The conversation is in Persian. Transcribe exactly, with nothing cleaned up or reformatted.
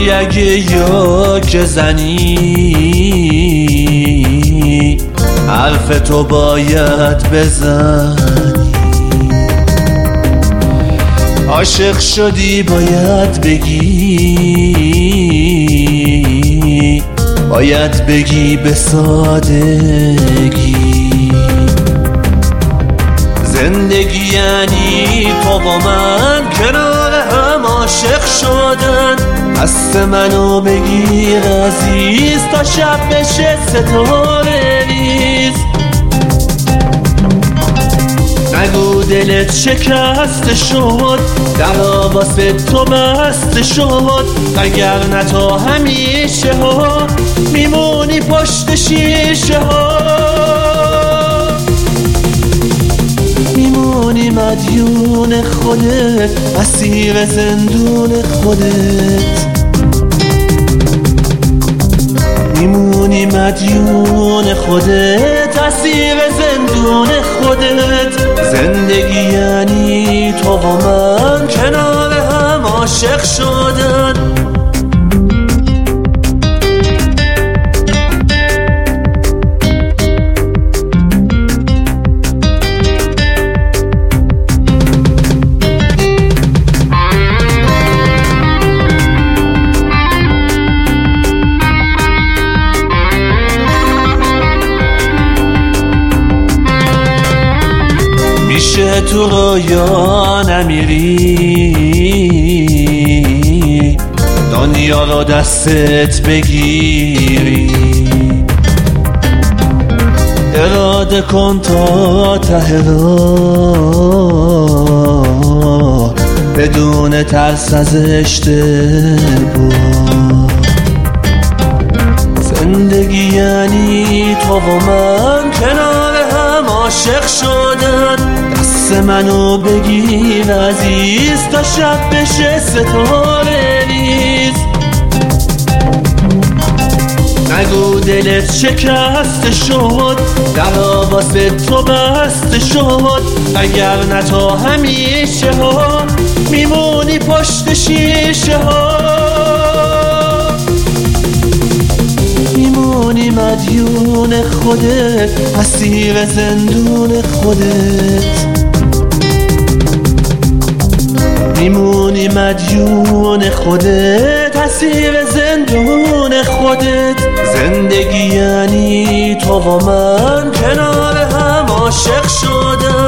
ولی اگه یا که زنی حرف تو باید بزنی. عاشق شدی باید بگی، باید بگی به سادگی. زندگی یعنی تو و من کنار هم عاشق شدن. دست منو بگیر عزیز تا شب بشه ستاره ریز. نگو دلت شکست شد، درا واسه تو بسته شد. اگر نه تا همیشه ها میمونی پشت شیشه ها، میمونی مدیون خودت، اسیر زندون خودت. میمونی مدیون خودت، اسیر زندون خودت. زندگی یعنی تو و من کنار هم عاشق شدن. میشه تو رویا نمیری، دنیا رو دستت بگیری. اراده کن تا ته راه، بدون ترس از اشتباه. زندگی یعنی تو و من کنار هم عاشق شدن. دست منو بگیر عزیز تا شب بشه ستاره ریز. نگو دلت شکست شد، درا واسه تو بسته شد. اگر نه تا همیشه ها میمونی پشت شیشه ها، میمونی مدیون خودت، اسیر زندون خودت. میمونی مدیون خودت، اسیر زندون خودت. زندگی یعنی تو و من کنار هم عاشق شدن.